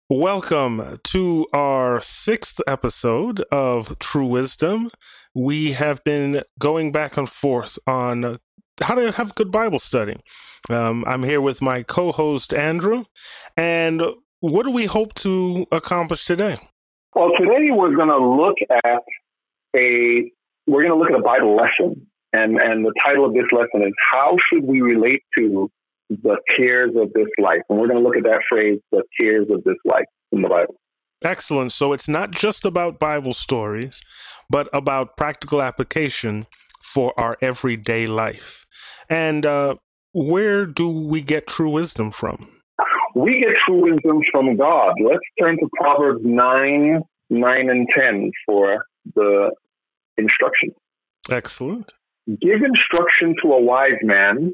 Welcome to our sixth episode of True Wisdom. We have been going back and forth on how to have good Bible study. I'm here with my co-host, Andrew. And what do we hope to accomplish today? Well, today we're going to look at a Bible lesson. And the title of this lesson is, How Should We Relate to the Cares of This Life? And we're going to look at that phrase, the cares of this life, in the Bible. Excellent. So it's not just about Bible stories, but about practical application for our everyday life. And where do we get true wisdom from? We get true wisdom from God. Let's turn to Proverbs 9 and 10 for the instruction. Excellent. Give instruction to a wise man,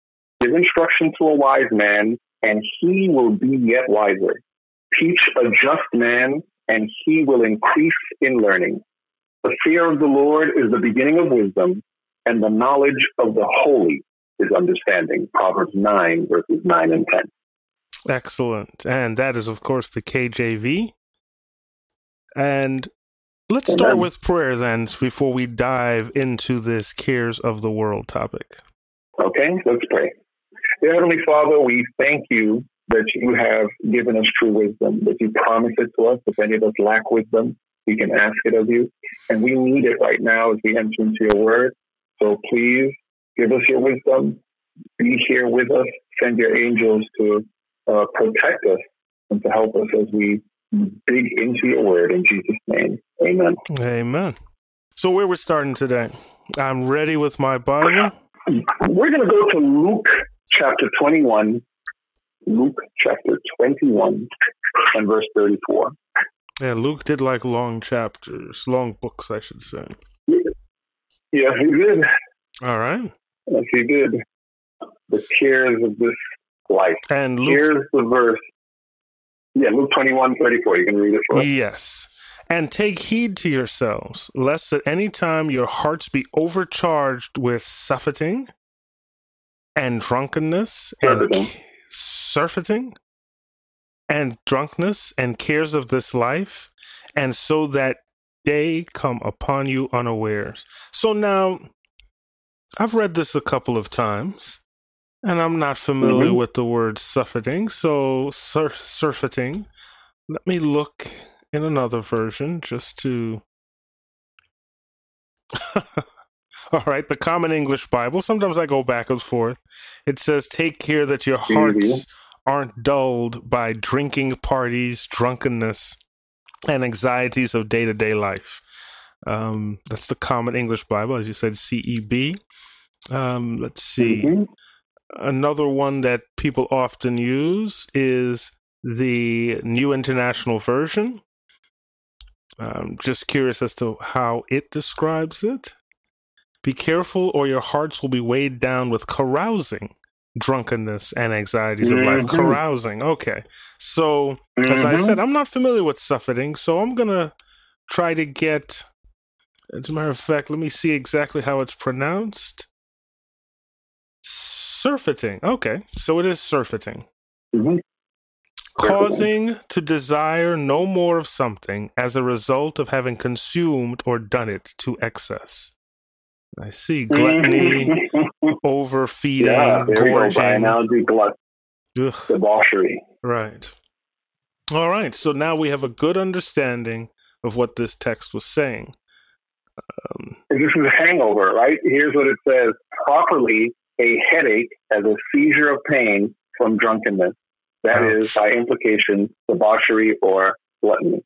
and he will be yet wiser. Teach a just man, and he will increase in learning. The fear of the Lord is the beginning of wisdom, and the knowledge of the holy is understanding. Proverbs 9, verses 9 and 10. Excellent. And that is, of course, the KJV. And let's start with prayer then before we dive into this cares of the world topic. Okay, let's pray. Dear Heavenly Father, we thank you that you have given us true wisdom, that you promise it to us. If any of us lack wisdom, we can ask it of you. And we need it right now as we enter into your word. So please give us your wisdom. Be here with us. Send your angels to protect us and to help us as we dig into your word. In Jesus' name, amen. Amen. So where we're starting today? I'm ready with my Bible. We're going to go to Luke chapter 21. Luke chapter 21 and verse 34. Yeah, Luke did like long chapters, long books, I should say. Yes, he did. All right. Yes, he did. The cares of this life. And Luke, here's the verse. Yeah, Luke 21:34. You can read it for us. Yes. And take heed to yourselves, lest at any time your hearts be overcharged with surfeiting and drunkenness surfeiting and drunkenness and cares of this life, and so that day come upon you unawares. So now, I've read this a couple of times, and I'm not familiar with the word surfeiting. So surfeiting, let me look in another version just to... All right, the Common English Bible. Sometimes I go back and forth. It says, take care that your hearts aren't dulled by drinking parties, drunkenness, and anxieties of day-to-day life. That's the Common English Bible, as you said, CEB. Let's see. Another one that people often use is the New International Version. I'm just curious as to how it describes it. Be careful, or your hearts will be weighed down with carousing, drunkenness, and anxieties of life. Carousing. Okay. So, as I said, I'm not familiar with surfeiting, so I'm going to try to get... As a matter of fact, let me see exactly how it's pronounced. Surfeiting. Okay. So it is surfeiting. Causing to desire no more of something as a result of having consumed or done it to excess. I see. Gluttony, overfeeding, gorging. By analogy, debauchery. Right. All right. So now we have a good understanding of what this text was saying. This is a hangover, right? Here's what it says. Properly, a headache as a seizure of pain from drunkenness. That is, by implication, debauchery or gluttony.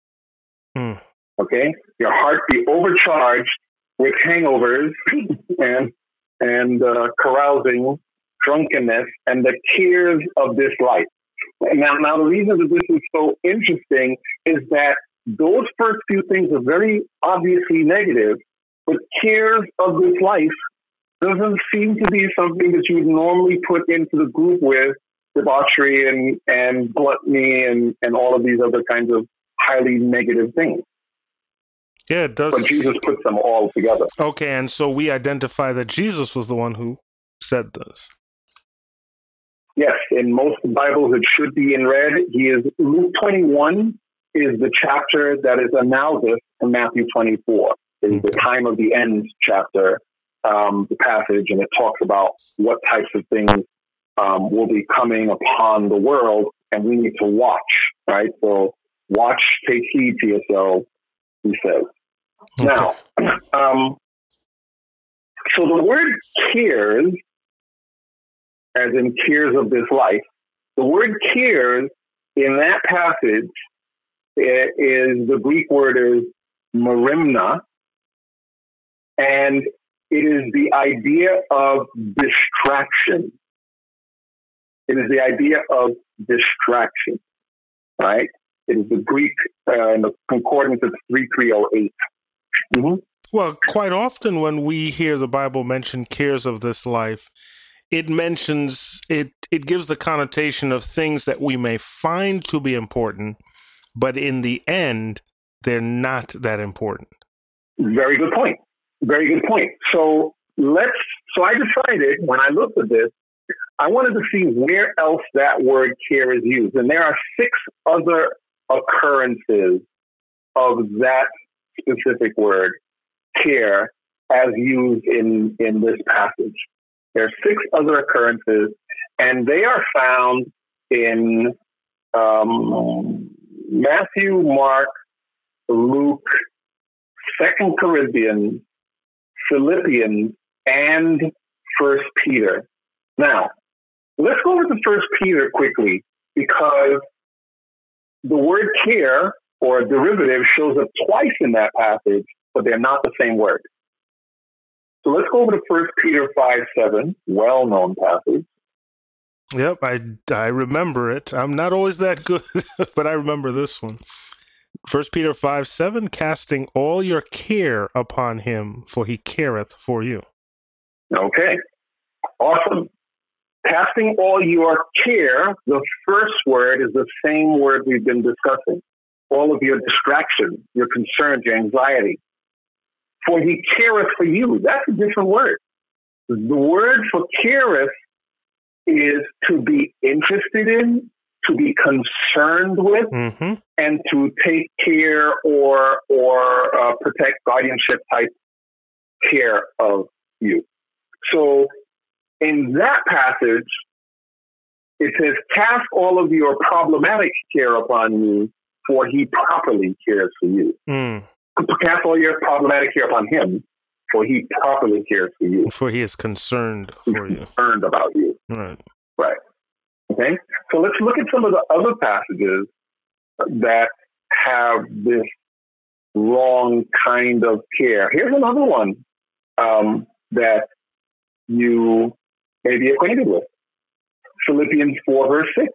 Okay? Your heart be overcharged with hangovers and carousing, drunkenness, and the cares of this life. Now, the reason that this is so interesting is that those first few things are very obviously negative, but cares of this life doesn't seem to be something that you would normally put into the group with debauchery and gluttony and all of these other kinds of highly negative things. Yeah, it does. But Jesus puts them all together. Okay, and so we identify that Jesus was the one who said this. Yes, in most Bibles it should be in red. Luke 21 is the chapter that is analogous to Matthew 24. It's the time of the end chapter, the passage, and it talks about what types of things will be coming upon the world, and we need to watch, right? So watch, take heed to yourselves, he says. Okay. Now, so the word cares, as in cares of this life, the word cares in that passage is, the Greek word is merimna, and it is the idea of distraction. It is the idea of distraction, right? It is the Greek, in the concordance, it's 3308. Mm-hmm. Well, quite often when we hear the Bible mention cares of this life, it mentions, it gives the connotation of things that we may find to be important, but in the end, they're not that important. Very good point. Very good point. So I decided when I looked at this, I wanted to see where else that word care is used. And there are 6 other occurrences of that specific word, care, as used in this passage. There are 6 other occurrences, and they are found in Matthew, Mark, Luke, 2 Corinthians, Philippians, and 1 Peter. Now, let's go over to 1 Peter quickly, because the word care, or a derivative, shows up twice in that passage, but they're not the same word. So let's go over to 1 Peter 5:7, well-known passage. Yep, I remember it. I'm not always that good, but I remember this one. 1 Peter 5:7, casting all your care upon him, for he careth for you. Okay, awesome. Casting all your care, the first word is the same word we've been discussing. All of your distractions, your concerns, your anxiety. For he careth for you. That's a different word. The word for careth is to be interested in, to be concerned with, mm-hmm. and to take care or protect, guardianship type care of you. So in that passage, it says, cast all of your problematic care upon you, for he properly cares for you. Mm. Cast all your problematic care upon him, for he properly cares for you. For he is concerned for you. Concerned about you. Right. Right. Okay? So let's look at some of the other passages that have this wrong kind of care. Here's another one that you may be acquainted with. Philippians 4, verse 6.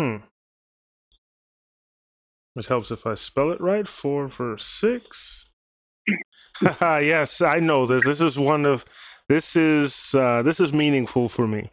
It helps if I spell it right. 4, verse 6. Yes, I know this. This is meaningful for me.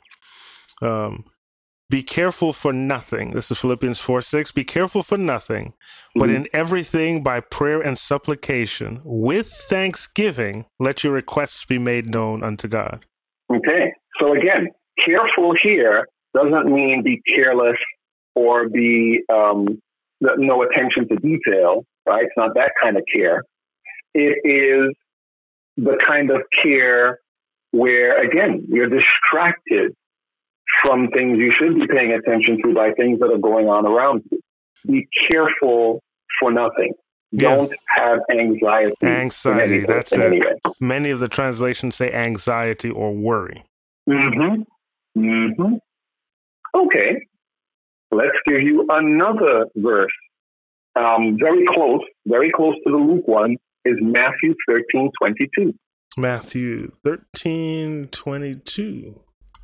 Be careful for nothing. This is Philippians 4:6. Be careful for nothing, but in everything by prayer and supplication, with thanksgiving, let your requests be made known unto God. Okay. So again, careful here doesn't mean be careless or be no attention to detail, right? It's not that kind of care. It is the kind of care where, again, you're distracted from things you should be paying attention to by things that are going on around you. Be careful for nothing. Yeah. Don't have anxiety. Anxiety, that's it. Anyway. Many of the translations say anxiety or worry. Mm-hmm. Mm-hmm. Okay. Let's give you another verse. Very close to the Luke one is Matthew 13:22. Matthew 13:22.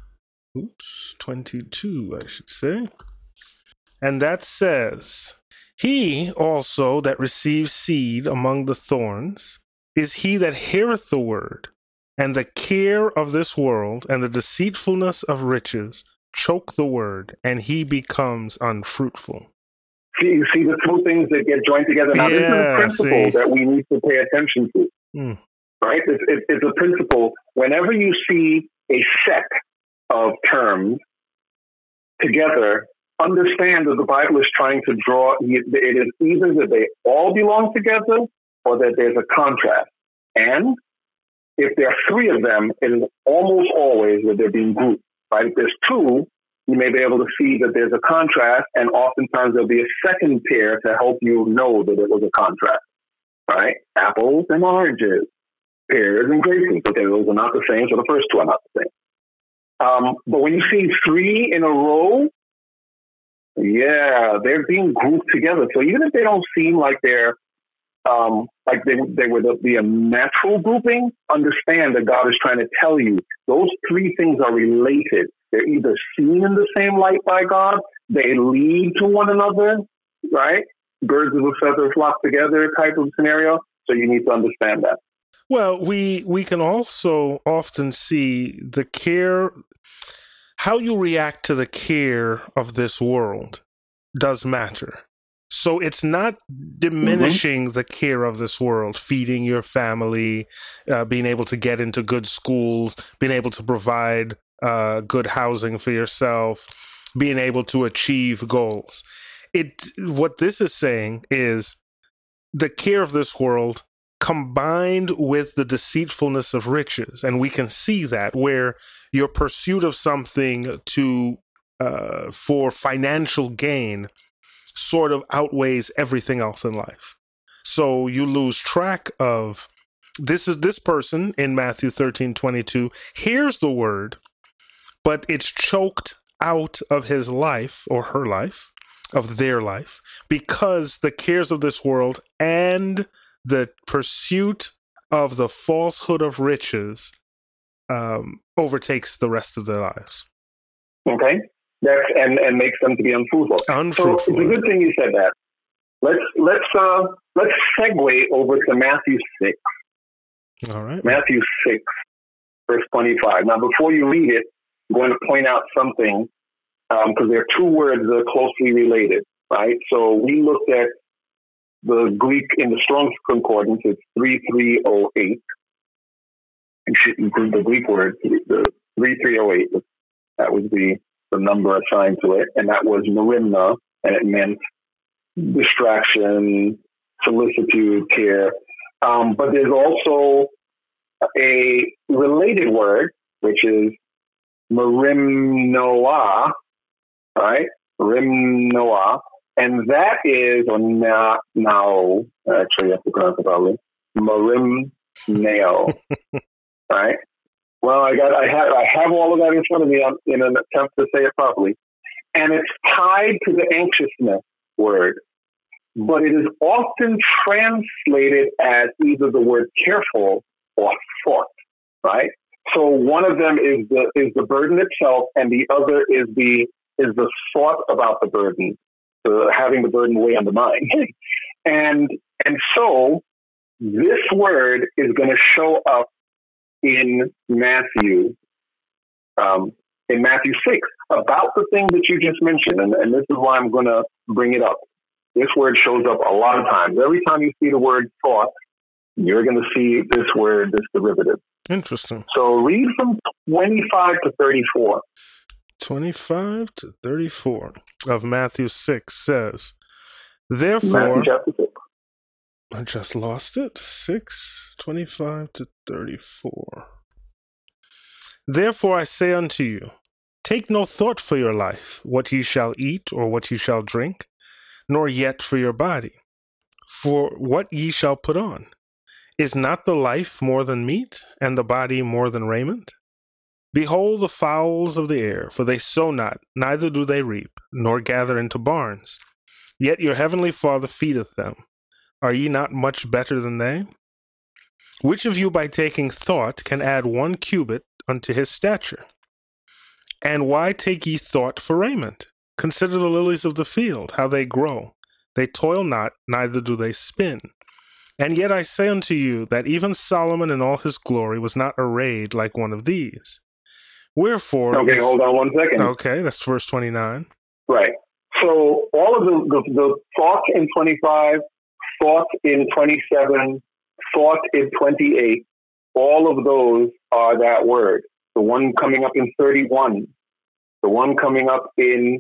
22, I should say. And that says, he also that receives seed among the thorns is he that heareth the word, and the care of this world and the deceitfulness of riches choke the word, and he becomes unfruitful. You see the two things that get joined together. Now, this is a principle that we need to pay attention to. Right? It's a principle. Whenever you see a set of terms together, understand that the Bible is trying to draw, it is either that they all belong together or that there's a contrast. And if there are three of them, it is almost always that they're being grouped, right? If there's two, you may be able to see that there's a contrast, and oftentimes there'll be a second pair to help you know that it was a contrast, right? Apples and oranges, pears and grapes, but those are not the same, so the first two are not the same. But when you see three in a row, yeah, they're being grouped together. So even if they don't seem like they're like they would be a natural grouping, understand that God is trying to tell you those three things are related. They're either seen in the same light by God, they lead to one another, right? Birds of a feather flock together type of scenario. So you need to understand that. Well, we can also often see the care, how you react to the care of this world does matter. So it's not diminishing the care of this world, feeding your family, being able to get into good schools, being able to provide good housing for yourself, being able to achieve goals. What this is saying is the care of this world combined with the deceitfulness of riches. And we can see that where your pursuit of something for financial gain sort of outweighs everything else in life. So you lose track of this person in Matthew 13:22 hears the word, but it's choked out of his life or her life, of their life, because the cares of this world and the pursuit of the falsehood of riches overtakes the rest of their lives. Okay. And makes them to be unfruitful. So it's a good thing you said that. Let's segue over to Matthew 6. All right. Matthew 6, verse 25. Now, before you read it, I'm going to point out something because there are two words that are closely related, right? So we looked at the Greek in the Strong's Concordance. It's 3308. You should include the Greek word, the 3308. That was the number assigned to it, and that was merimna, and it meant distraction, solicitude, care. But there's also a related word, which is merimnoah, right? Merimnoah, and that is, or now, actually, I have to pronounce it probably, merimneo, right? Well, I have all of that in front of me in an attempt to say it properly. And it's tied to the anxiousness word, but it is often translated as either the word careful or thought, right? So one of them is the burden itself, and the other is the thought about the burden, having the burden weigh on the mind. and so this word is going to show up in Matthew 6, about the thing that you just mentioned, and this is why I'm going to bring it up. This word shows up a lot of times. Every time you see the word thought, you're going to see this word, this derivative. Interesting. So read from 25 to 34. 25 to 34 of Matthew 6 says, therefore... Matthew chapter 6. I just lost it. 6:25 to 34. Therefore I say unto you, take no thought for your life, what ye shall eat or what ye shall drink, nor yet for your body, for what ye shall put on. Is not the life more than meat, and the body more than raiment? Behold the fowls of the air, for they sow not, neither do they reap, nor gather into barns. Yet your heavenly Father feedeth them. Are ye not much better than they? Which of you by taking thought can add 1 cubit unto his stature? And why take ye thought for raiment? Consider the lilies of the field, how they grow. They toil not, neither do they spin. And yet I say unto you that even Solomon in all his glory was not arrayed like one of these. Wherefore... Okay, hold on 1 second. Okay, that's verse 29. Right. So all of the thought in 25, thought in 27, thought in 28, all of those are that word. The one coming up in 31, The one coming up in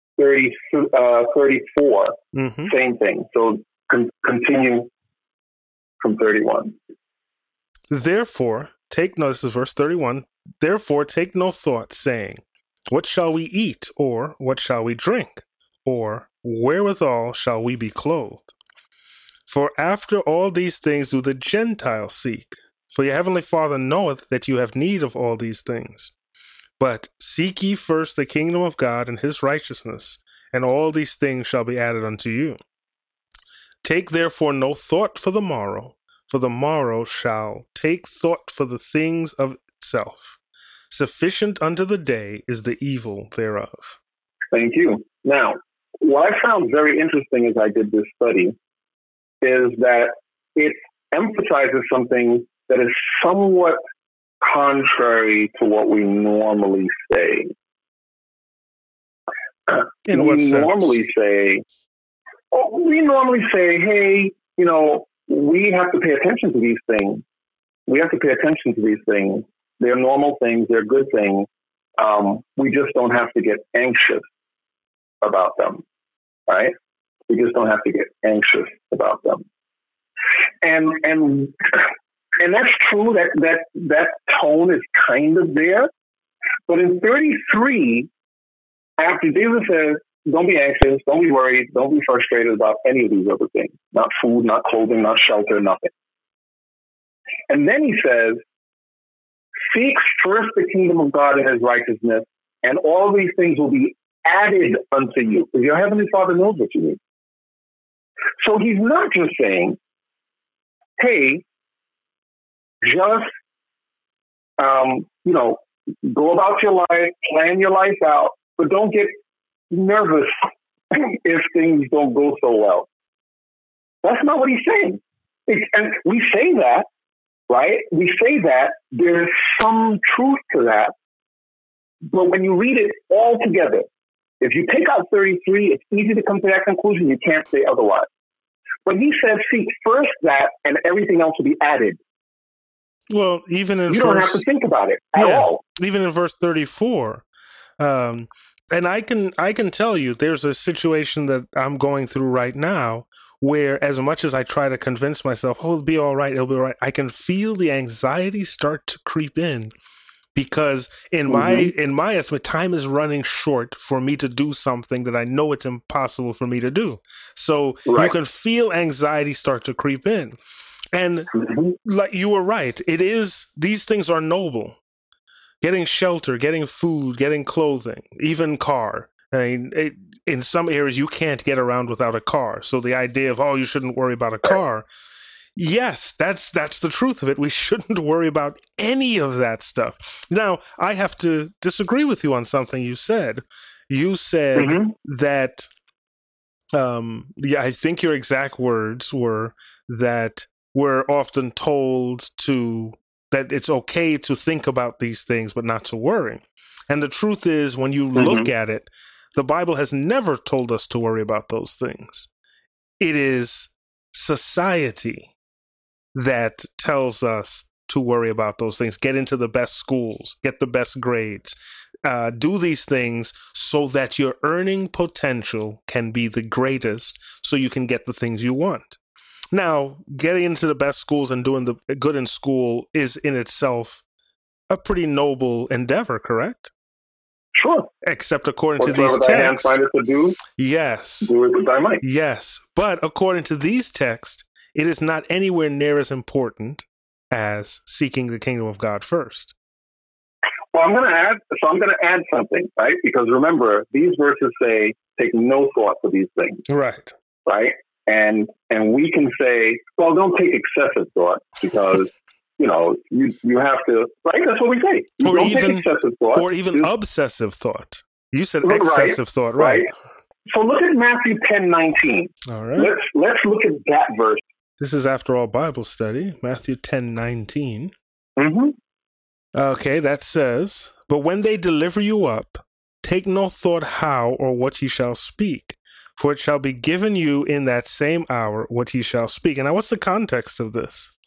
34, same thing. So continue from 31. Therefore, this is verse 31. Therefore, take no thought, saying, what shall we eat, or what shall we drink, or wherewithal shall we be clothed? For after all these things do the Gentiles seek. For your heavenly Father knoweth that you have need of all these things. But seek ye first the kingdom of God and his righteousness, and all these things shall be added unto you. Take therefore no thought for the morrow shall take thought for the things of itself. Sufficient unto the day is the evil thereof. Thank you. Now, what I found very interesting as I did this study is that it emphasizes something that is somewhat contrary to what we normally say. In what sense? We normally say, hey, we have to pay attention to these things. They're normal things. They're good things. We just don't have to get anxious about them, right? We just don't have to get anxious about them. And that's true. That tone is kind of there. But in 33, after Jesus says, don't be anxious, don't be worried, don't be frustrated about any of these other things. Not food, not clothing, not shelter, nothing. And then he says, seek first the kingdom of God and his righteousness, and all these things will be added unto you. Because your heavenly Father knows what you need. So he's not just saying, hey, just, go about your life, plan your life out, but don't get nervous if things don't go so well. That's not what he's saying. And we say that, right? We say that. There's some truth to that. But when you read it all together, if you take out 33, it's easy to come to that conclusion. You can't say otherwise. But he says, seek first that, and everything else will be added. Well, even in you don't have to think about it at all. Even in verse 34, and I can tell you, there's a situation that I'm going through right now where, as much as I try to convince myself, it'll be all right, I can feel the anxiety start to creep in. Because in my estimate, time is running short for me to do something that I know it's impossible for me to do. So you can feel anxiety start to creep in. And like you were right, these things are noble. Getting shelter, getting food, getting clothing, even car. I mean, in some areas you can't get around without a car. So the idea of, you shouldn't worry about a car. Yes, that's the truth of it. We shouldn't worry about any of that stuff. Now, I have to disagree with you on something you said. You said that, I think your exact words were that we're often told that it's okay to think about these things, but not to worry. And the truth is, when you look at it, the Bible has never told us to worry about those things. It is society that tells us to worry about those things. Get into the best schools, get the best grades, do these things so that your earning potential can be the greatest so you can get the things you want. Now, getting into the best schools and doing the good in school is in itself a pretty noble endeavor, correct? Sure. Except according to these texts. Yes. Do it with thy might. Yes. But according to these texts, it is not anywhere near as important as seeking the kingdom of God first. Well, I'm going to add something, right? Because remember, these verses say, take no thought for these things. Right. Right? And we can say, well, don't take excessive thought because, you have to, right? That's what we say. Take excessive thought. Or even obsessive thought. You said excessive thought, right? So look at Matthew 10:19. All right. Let's look at that verse. This is, after all, Bible study, Matthew 10:19. Okay, that says, but when they deliver you up, take no thought how or what ye shall speak, for it shall be given you in that same hour what ye shall speak. And now what's the context of this?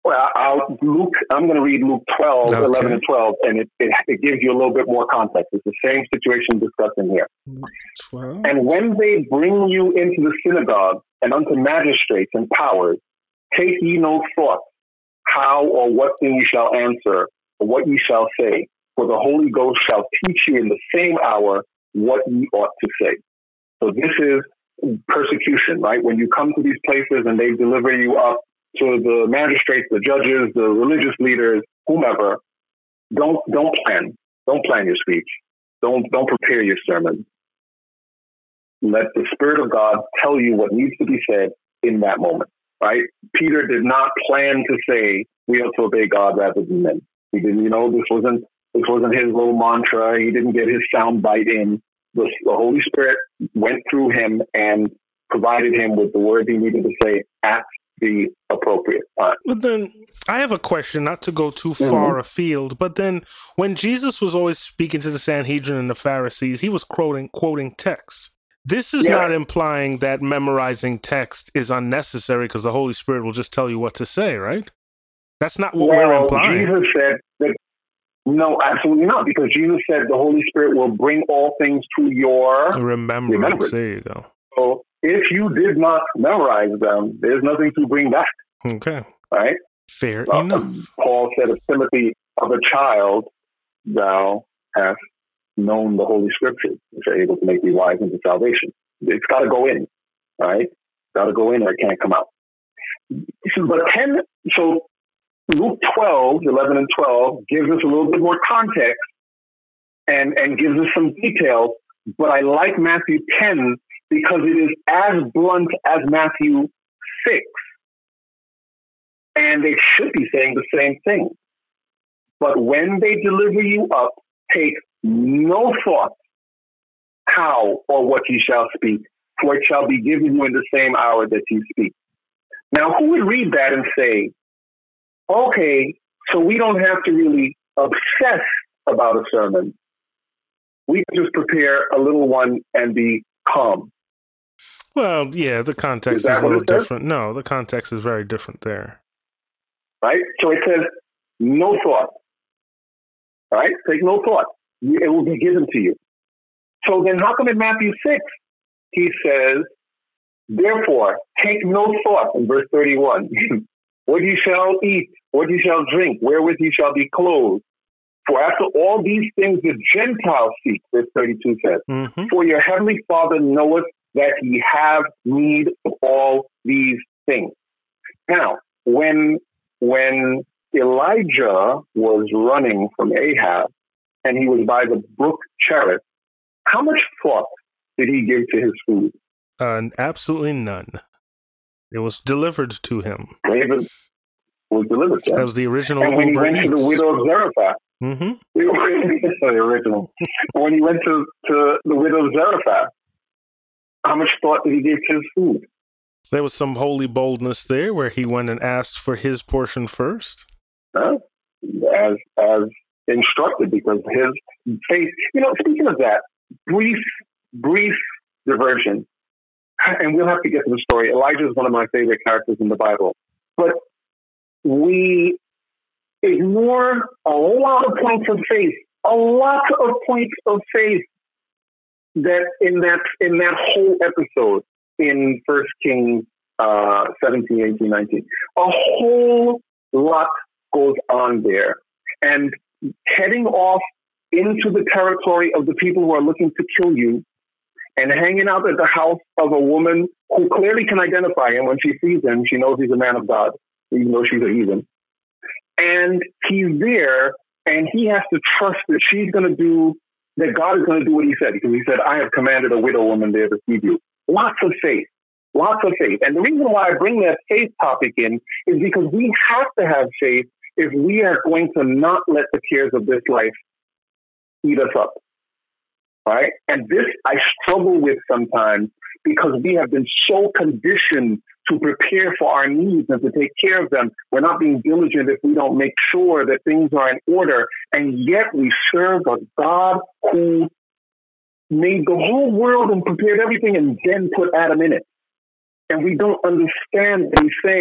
Well, I'm going to read Luke 12, Okay. 11 and 12, and it gives you a little bit more context. It's the same situation discussed in here. 12. And when they bring you into the synagogue and unto magistrates and powers, take ye no thought how or what thing you shall answer, or what ye shall say, for the Holy Ghost shall teach you in the same hour what ye ought to say. So this is persecution, right? When you come to these places and they deliver you up to the magistrates, the judges, the religious leaders, whomever, don't plan your speech. Don't prepare your sermon. Let the Spirit of God tell you what needs to be said in that moment, right? Peter did not plan to say we have to obey God rather than men. He didn't, this wasn't his little mantra. He didn't get his sound bite in. The Holy Spirit went through him and provided him with the words he needed to say at the appropriate time. But then I have a question, not to go too far afield, but then when Jesus was always speaking to the Sanhedrin and the Pharisees, he was quoting texts. This is not implying that memorizing text is unnecessary because the Holy Spirit will just tell you what to say, right? That's not what we're implying. Jesus said that, no, absolutely not, because Jesus said the Holy Spirit will bring all things to your remembrance. There you go. So if you did not memorize them, there's nothing to bring back. Okay. Right? Fair enough. Paul said of Timothy, of a child, thou hast known the Holy Scriptures, which are able to make thee wise into salvation. It's got to go in, right? It's got to go in or it can't come out. So Luke 12, 11 and 12 gives us a little bit more context and gives us some details, but I like Matthew 10 because it is as blunt as Matthew 6. And they should be saying the same thing. But when they deliver you up, take no thought how or what ye shall speak, for it shall be given you in the same hour that you speak. Now, who would read that and say, okay, so we don't have to really obsess about a sermon. We can just prepare a little one and be calm. Well, yeah, the context is a little different. No, the context is very different there. Right? So it says, no thought. Right? Take no thought. It will be given to you. So then how come in Matthew 6, he says, therefore, take no thought in verse 31. What you shall eat, what you shall drink, wherewith you shall be clothed. For after all these things the Gentiles seek, verse 32 says, for your heavenly Father knoweth that ye have need of all these things. Now, when Elijah was running from Ahab and he was by the brook Cherith, how much thought did he give to his food? Absolutely none. It was delivered to him. David was delivered to him. That was the original and when Uber he went Eats. to the widow of Zarephath, the original. When he went to the widow of Zarephath, how much thought did he give to his food? There was some holy boldness there where he went and asked for his portion first. As instructed, because his faith, speaking of that, brief diversion, and we'll have to get to the story. Elijah is one of my favorite characters in the Bible, but we ignore a lot of points of faith, that in that whole episode in 1 Kings 17, 18, 19. A whole lot goes on there. And heading off into the territory of the people who are looking to kill you and hanging out at the house of a woman who clearly can identify him. When she sees him, she knows he's a man of God, even though she's a heathen. And he's there, and he has to trust that that God is going to do what he said, because he said, I have commanded a widow woman there to feed you. Lots of faith. And the reason why I bring that faith topic in is because we have to have faith if we are going to not let the cares of this life eat us up. Right? And this I struggle with sometimes because we have been so conditioned to prepare for our needs and to take care of them. We're not being diligent if we don't make sure that things are in order. And yet we serve a God who made the whole world and prepared everything and then put Adam in it. And we don't understand that he's saying,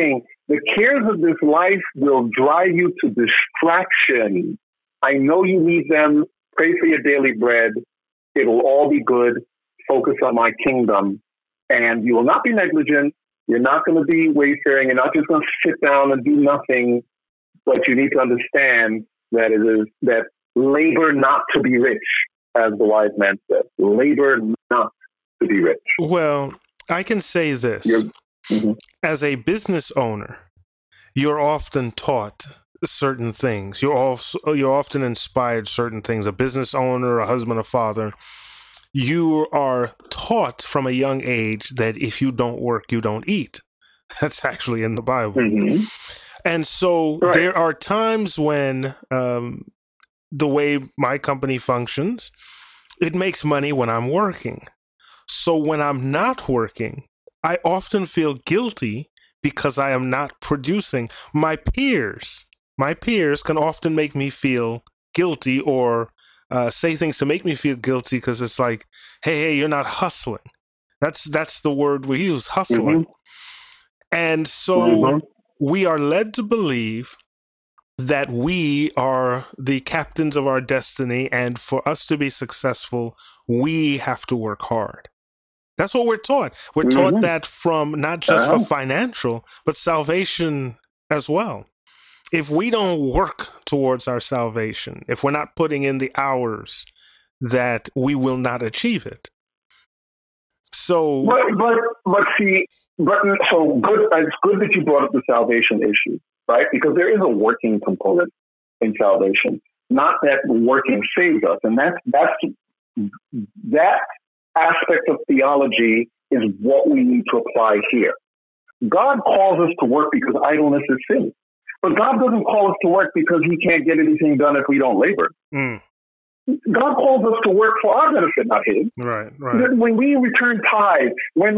The cares of this life will drive you to distraction. I know you need them. Pray for your daily bread. It will all be good. Focus on my kingdom. And you will not be negligent. You're not going to be wayfaring. You're not just going to sit down and do nothing. But you need to understand that it is that labor not to be rich, as the wise man said. Labor not to be rich. Well, I can say this. As a business owner, you're often taught certain things. You're often inspired certain things. A business owner, a husband, a father, you are taught from a young age that if you don't work, you don't eat. That's actually in the Bible. And so there are times when the way my company functions, it makes money when I'm working. So when I'm not working, I often feel guilty because I am not producing. My peers can often make me feel guilty or say things to make me feel guilty because it's like, hey, you're not hustling. That's the word we use, hustling. And so we are led to believe that we are the captains of our destiny, and for us to be successful, we have to work hard. That's what we're taught. We're taught that from not just for financial, but salvation as well. If we don't work towards our salvation, if we're not putting in the hours, that we will not achieve it. So, so good. It's good that you brought up the salvation issue, right? Because there is a working component in salvation. Not that working saves us, and that aspect of theology is what we need to apply here. God calls us to work because idleness is sin. But God doesn't call us to work because he can't get anything done if we don't labor. God calls us to work for our benefit, not his. Right. When we return tithes,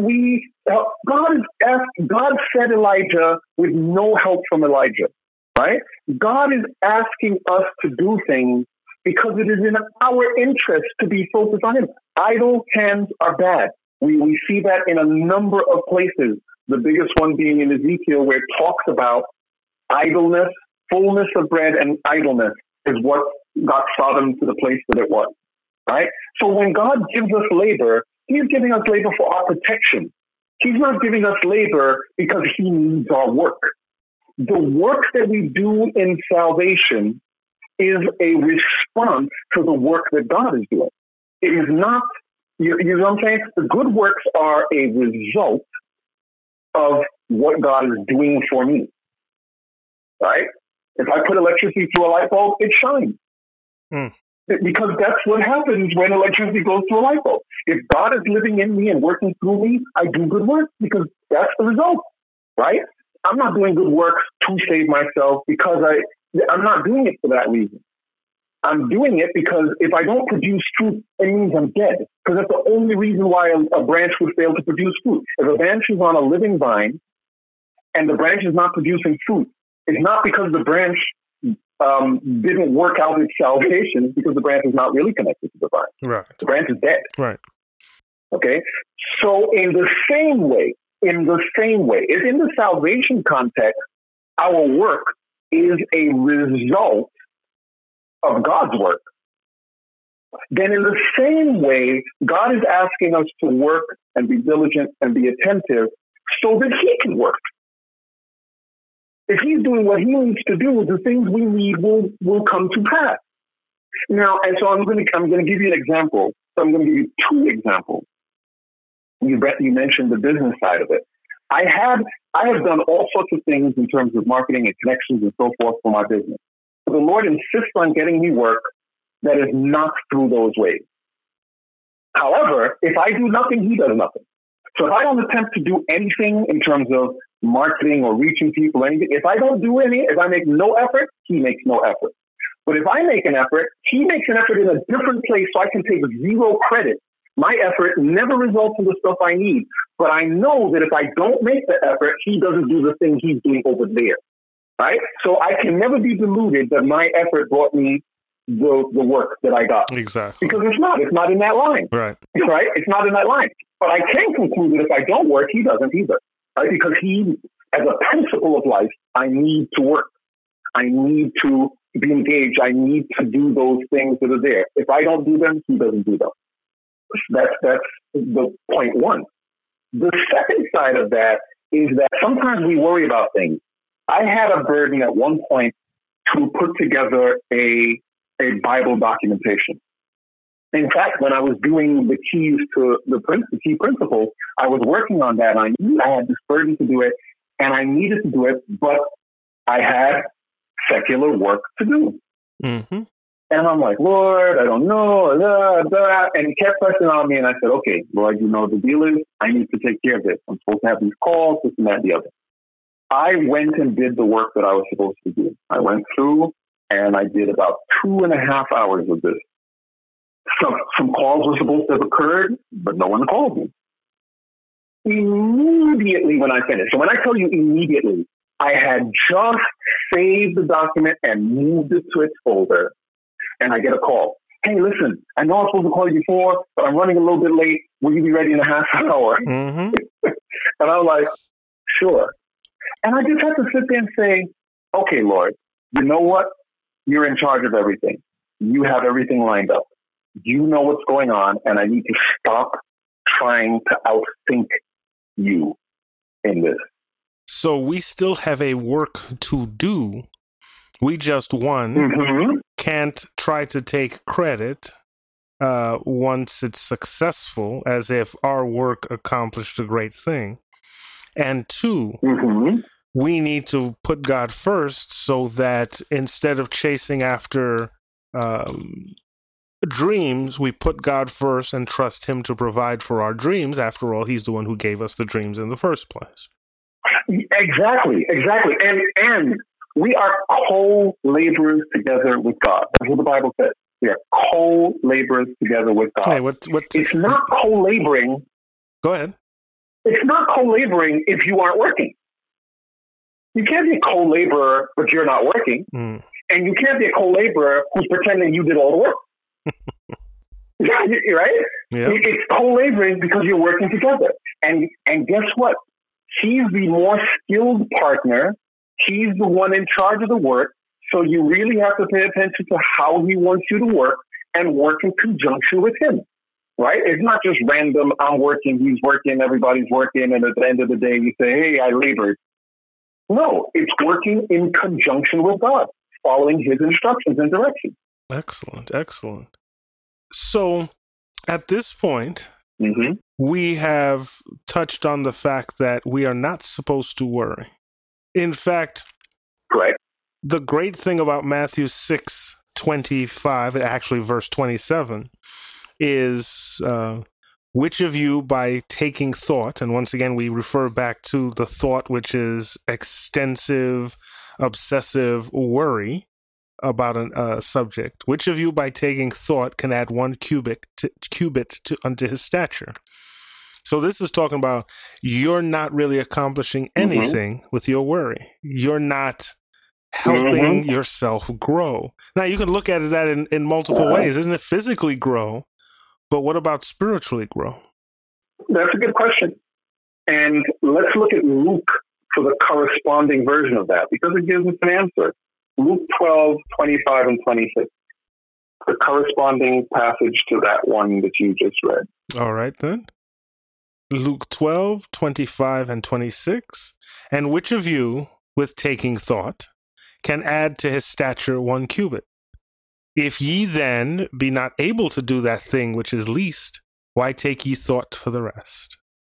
God fed Elijah with no help from Elijah, right? God is asking us to do things because it is in our interest to be focused on him. Idle hands are bad. We see that in a number of places. The biggest one being in Ezekiel, where it talks about idleness, fullness of bread, and idleness is what got Sodom to the place that it was, right? So when God gives us labor, he's giving us labor for our protection. He's not giving us labor because he needs our work. The work that we do in salvation is a response to the work that God is doing. It is not, you know what I'm saying? The good works are a result of what God is doing for me, right? If I put electricity through a light bulb, it shines. Because that's what happens when electricity goes through a light bulb. If God is living in me and working through me, I do good work because that's the result, right? I'm not doing good works to save myself because I'm not doing it for that reason. I'm doing it because if I don't produce fruit, it means I'm dead. Because that's the only reason why a branch would fail to produce fruit. If a branch is on a living vine and the branch is not producing fruit, it's not because the branch didn't work out its salvation, it's because the branch is not really connected to the vine. Right. The branch is dead. Right. Okay? So in the same way, if in the salvation context, our work is a result of God's work, then in the same way, God is asking us to work and be diligent and be attentive so that he can work. If he's doing what he needs to do, the things we need will come to pass. Now, and so I'm going to give you an example. So I'm going to give you two examples. You mentioned the business side of it. I have done all sorts of things in terms of marketing and connections and so forth for my business. But the Lord insists on getting me work that is not through those ways. However, if I do nothing, he does nothing. So if I don't attempt to do anything in terms of marketing or reaching people, anything, if I make no effort, he makes no effort. But if I make an effort, he makes an effort in a different place so I can take zero credit. My effort never results in the stuff I need. But I know that if I don't make the effort, he doesn't do the thing he's doing over there. Right? So I can never be deluded that my effort brought me the work that I got. Exactly. Because it's not in that line. Right. Right? It's not in that line. But I can conclude that if I don't work, he doesn't either. Right? Because he as a principle of life, I need to work. I need to be engaged. I need to do those things that are there. If I don't do them, he doesn't do them. That's the point one. The second side of that is that sometimes we worry about things. I had a burden at one point to put together a Bible documentation. In fact, when I was doing the keys to the key principles, I was working on that. And I knew I had this burden to do it, and I needed to do it, but I had secular work to do. Mm-hmm. And I'm like, Lord, I don't know. And he kept pressing on me. And I said, okay, Lord, you know the deal is I need to take care of this. I'm supposed to have these calls, this and that, and the other. I went and did the work that I was supposed to do. I went through and I did about 2.5 hours of this. Some calls were supposed to have occurred, but no one called me. Immediately when I finished, so when I tell you immediately, I had just saved the document and moved it to its folder, and I get a call. Hey, listen, I know I was supposed to call you before, but I'm running a little bit late. Will you be ready in a half hour? Mm-hmm. And I'm like, sure. And I just have to sit there and say, okay, Lord, you know what? You're in charge of everything. You have everything lined up. You know what's going on, and I need to stop trying to outthink you in this. So we still have a work to do. We just can't try to take credit once it's successful, as if our work accomplished a great thing. And two, we need to put God first so that instead of chasing after dreams, we put God first and trust him to provide for our dreams. After all, he's the one who gave us the dreams in the first place. Exactly. And we are co-laborers together with God. That's what the Bible says. We are co-laborers together with God. Hey, what? It's not co-laboring. Go ahead. It's not co-laboring if you aren't working. You can't be a co-laborer but you're not working. And you can't be a co-laborer who's pretending you did all the work. Right? Yeah. It's co-laboring because you're working together. And guess what? He's the more skilled partner. He's the one in charge of the work. So you really have to pay attention to how he wants you to work and work in conjunction with him. Right? It's not just random, I'm working, he's working, everybody's working, and at the end of the day you say, hey, I labored. No, it's working in conjunction with God, following his instructions and directions. Excellent. So at this point, we have touched on the fact that we are not supposed to worry. In fact, correct. The great thing about Matthew 6:25, actually verse 27, is which of you by taking thought, and once again we refer back to the thought which is extensive, obsessive worry about a subject, which of you by taking thought can add 1 cubit unto his stature? So this is talking about you're not really accomplishing anything with your worry. You're not helping yourself grow. Now, you can look at that in multiple ways. Isn't it physically grow? But what about spiritually grow? That's a good question. And let's look at Luke for the corresponding version of that, because it gives us an answer. Luke 12:25 and 26. The corresponding passage to that one that you just read. All right, then. Luke 12:25 and 26. And which of you, with taking thought, can add to his stature 1 cubit? If ye then be not able to do that thing which is least, why take ye thought for the rest?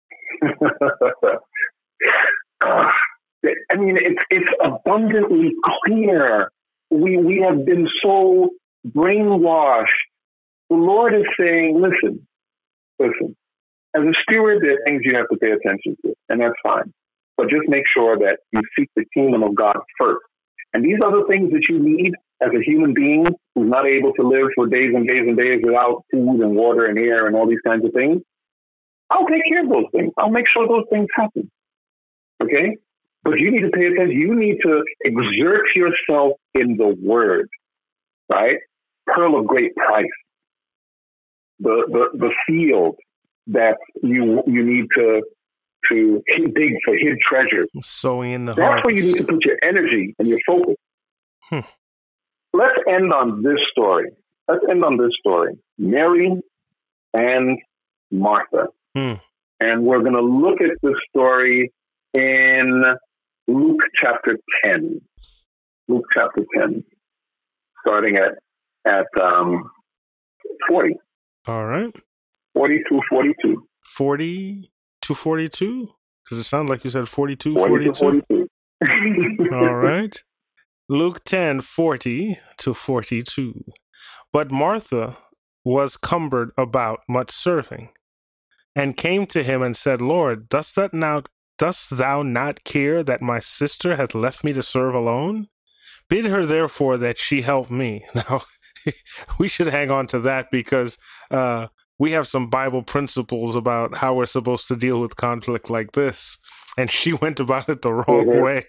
I mean, it's abundantly clear. We have been so brainwashed. The Lord is saying, listen. As a steward, there are things you have to pay attention to, and that's fine. But just make sure that you seek the kingdom of God first. And these other things that you need as a human being who's not able to live for days and days and days without food and water and air and all these kinds of things, I'll take care of those things. I'll make sure those things happen. Okay? But you need to pay attention. You need to exert yourself in the word, right? Pearl of great price. The field that you need to to dig for hid treasures. Sowing in the That's harvest. where you need to put your energy and your focus. Let's end on this story. Mary and Martha. And we're going to look at the story in Luke chapter 10. Luke chapter 10, starting at 40. All right. 40 through 42. 40 to 42? Does it sound like you said 42, 40 42? to 42. All right. Luke 10, 40 to 42. But Martha was cumbered about much serving, and came to him and said, Lord, dost thou not care that my sister hath left me to serve alone? Bid her therefore that she help me. Now, we should hang on to that because we have some Bible principles about how we're supposed to deal with conflict like this. And she went about it the wrong way.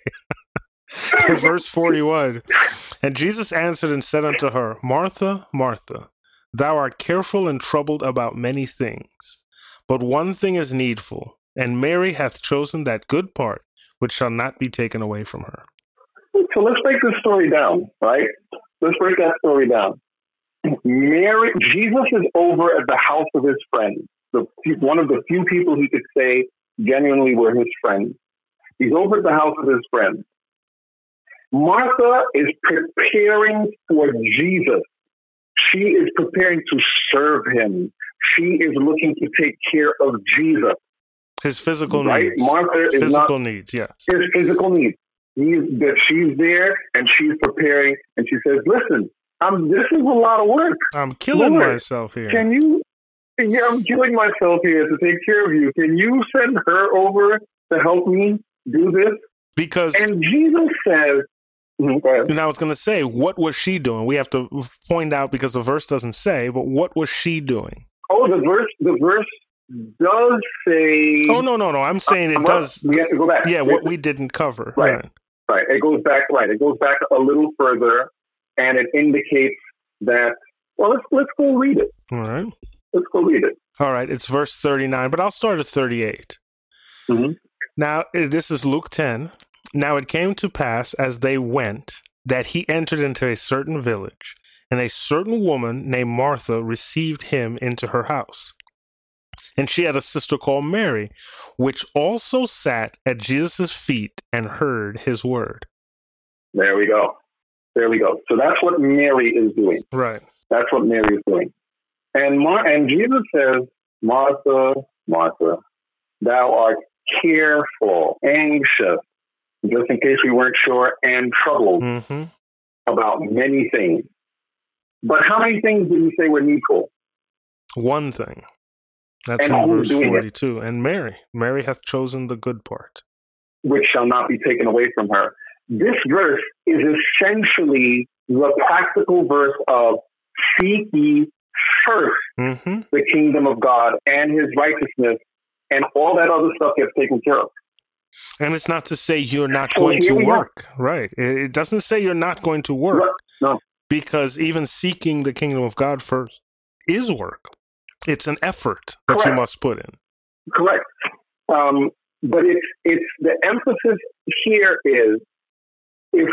Verse 41, and Jesus answered and said unto her, Martha, Martha, thou art careful and troubled about many things, but one thing is needful, and Mary hath chosen that good part, which shall not be taken away from her. So let's break this story down, right? Let's break that story down. Jesus is over at the house of his friend, one of the few people he could say genuinely were his friends. He's over at the house of his friend. Martha is preparing for Jesus. She is preparing to serve him. She is looking to take care of Jesus. His physical right? needs. Martha is physical not needs, yes. his physical needs. She's there and she's preparing, and she says, "Listen, this is a lot of work. I'm killing Lord, myself here. I'm killing myself here to take care of you. Can you send her over to help me do this?" Because and Jesus says, and I was going to say, what was she doing? We have to point out because the verse doesn't say, but what was she doing? Oh, the verse does say. Oh, no. I'm saying it does. We have to go back. Yeah, what we didn't cover. Right. It goes back. Right. It goes back a little further, and it indicates that. Well, let's go read it. All right. Let's go read it. All right. It's verse 39, but I'll start at 38. Mm-hmm. Now, this is Luke 10. Now it came to pass as they went that he entered into a certain village, and a certain woman named Martha received him into her house. And she had a sister called Mary, which also sat at Jesus' feet and heard his word. There we go. So that's what Mary is doing. Right. That's what Mary is doing. And Jesus says, Martha, Martha, thou art careful, anxious, just in case we weren't sure, and troubled about many things. But how many things did he say were needful? One thing. That's and in verse 42. And Mary hath chosen the good part, which shall not be taken away from her. This verse is essentially the practical verse of seek ye first the kingdom of God and his righteousness, and all that other stuff gets taken care of. And it's not to say you're not going to work. Right. It doesn't say you're not going to work. No. Because even seeking the kingdom of God first is work. It's an effort that you must put in. Correct. But it's the emphasis here is if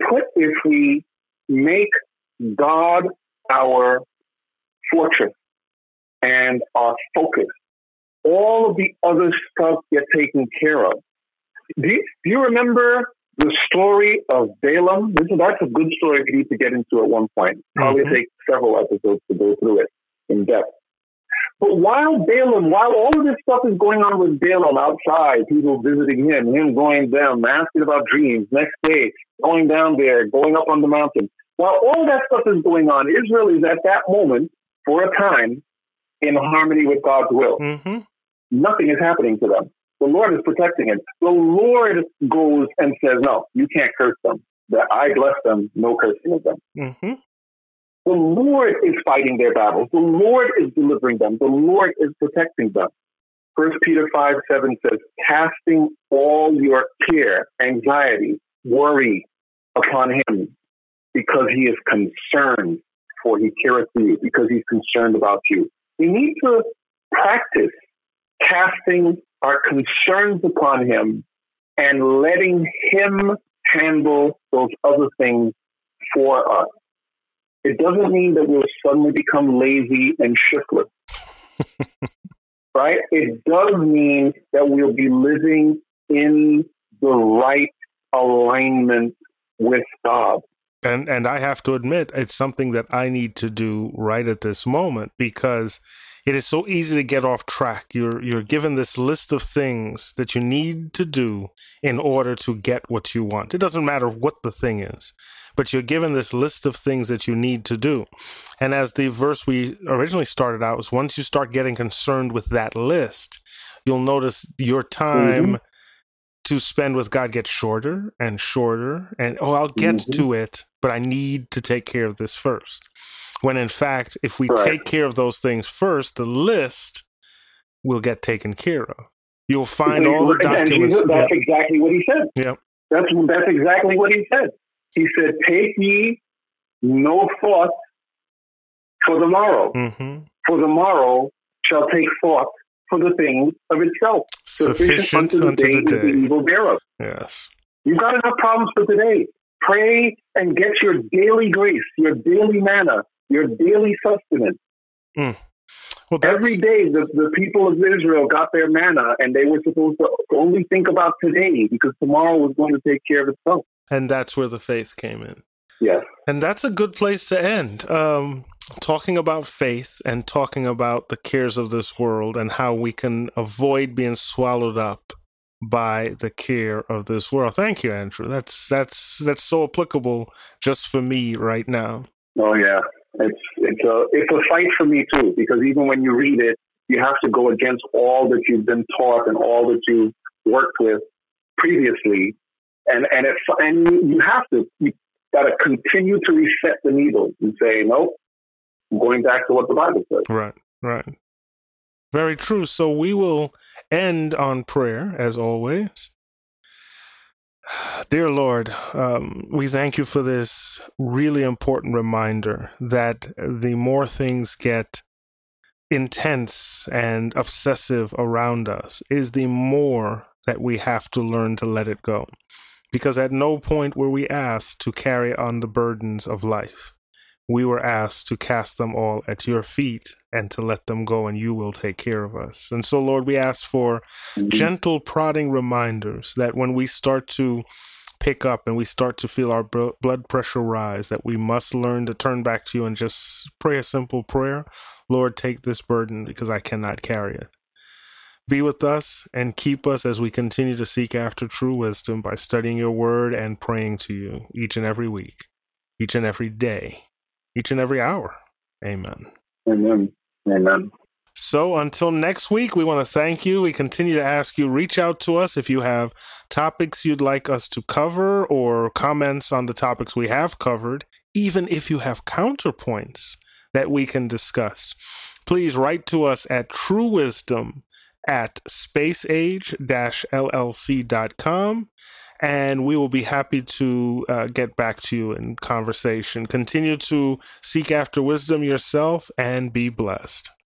we make God our fortress and our focus, all of the other stuff get taken care of. Do you remember the story of Balaam? That's a good story we need to get into at one point. Probably take several episodes to go through it in depth. But while all of this stuff is going on with Balaam outside, people visiting him going down, asking about dreams, next day, going down there, going up on the mountain. While all that stuff is going on, Israel is at that moment, for a time, in harmony with God's will. Nothing is happening to them. The Lord is protecting it. The Lord goes and says, no, you can't curse them. That I bless them, no cursing of them. The Lord is fighting their battles. The Lord is delivering them. The Lord is protecting them. 1 Peter 5:7 says, casting all your care, anxiety, worry upon him, because he is concerned, for he careth for you, because he's concerned about you. We need to practice casting our concerns upon him and letting him handle those other things for us. It doesn't mean that we'll suddenly become lazy and shiftless, right? It does mean that we'll be living in the right alignment with God. And I have to admit, it's something that I need to do right at this moment, because it is so easy to get off track. You're given this list of things that you need to do in order to get what you want. It doesn't matter what the thing is, but you're given this list of things that you need to do. And as the verse we originally started out was, once you start getting concerned with that list, you'll notice your time to spend with God gets shorter and shorter. And, I'll get to it, but I need to take care of this first. When in fact, if we take care of those things first, the list will get taken care of. You'll find all the documents. Jesus, that's exactly what he said. Yep. That's exactly what he said. He said, take ye no thought for the morrow. For the morrow shall take thought for the things of itself. Sufficient unto the day. The evil thereof. Yes. You've got enough problems for today. Pray and get your daily grace, your daily manna, your daily sustenance. Well, every day the people of Israel got their manna, and they were supposed to only think about today, because tomorrow was going to take care of itself. And that's where the faith came in. Yes. And that's a good place to end. Talking about faith and talking about the cares of this world and how we can avoid being swallowed up by the care of this world. Thank you, Andrew. That's so applicable just for me right now. Oh yeah, it's a fight for me too, because even when you read it, you have to go against all that you've been taught and all that you've worked with previously, and you got to continue to reset the needle and say, nope, I'm going back to what the Bible says. Right. Very true. So we will end on prayer, as always. Dear Lord, we thank you for this really important reminder that the more things get intense and obsessive around us, is the more that we have to learn to let it go. Because at no point were we asked to carry on the burdens of life. We were asked to cast them all at your feet and to let them go, and you will take care of us. And so, Lord, we ask for gentle prodding reminders that when we start to pick up and we start to feel our blood pressure rise, that we must learn to turn back to you and just pray a simple prayer. Lord, take this burden because I cannot carry it. Be with us and keep us as we continue to seek after true wisdom by studying your word and praying to you each and every week, each and every day, each and every hour. Amen. Amen. Amen. So until next week, we want to thank you. We continue to ask you, reach out to us if you have topics you'd like us to cover or comments on the topics we have covered, even if you have counterpoints that we can discuss. Please write to us at truewisdom@spaceage-llc.com. And we will be happy to get back to you in conversation. Continue to seek after wisdom yourself and be blessed.